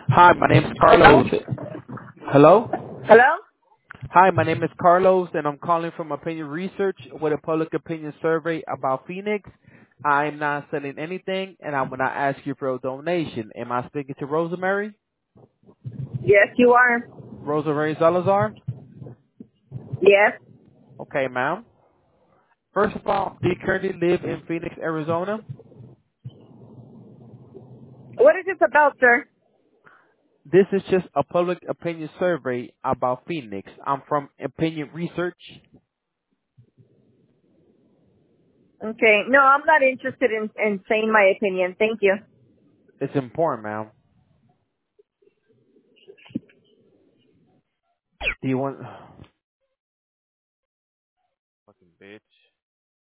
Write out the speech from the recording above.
Hi, my name is Hello? Carlos. Hello? Hello? Hi, my name is Carlos, and I'm calling from Opinion Research with a public opinion survey about Phoenix. I'm not selling anything, and I'm going to ask you for a donation. Am I speaking to Rosemary? Yes, you are. Rosemary Salazar? Yes. Okay, ma'am. First of all, do you currently live in Phoenix, Arizona? What is this about, sir? This is just a public opinion survey about Phoenix. I'm from Opinion Research. Okay. No, I'm not interested in saying my opinion. Thank you. It's important, ma'am. Do you want... Fucking bitch.